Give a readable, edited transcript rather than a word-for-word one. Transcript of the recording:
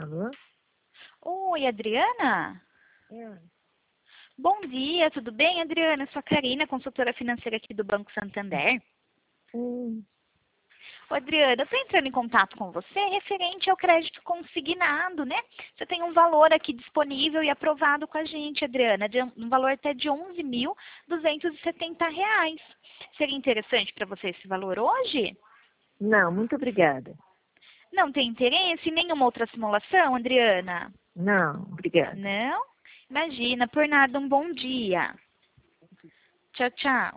Alô? Oi, Adriana? É. Bom dia, tudo bem, Adriana? Eu sou a Karina, consultora financeira aqui do Banco Santander. Hum, Ô, Adriana, eu estou entrando em contato com você referente ao crédito consignado, né? Você tem um valor aqui disponível e aprovado com a gente, Adriana, de um valor até de R$ 11.270. Seria interessante para você esse valor hoje? não, muito obrigada. Não tem interesse em nenhuma outra simulação, Adriana? Não, obrigada. Não? Imagina, por nada, um bom dia. Tchau, tchau.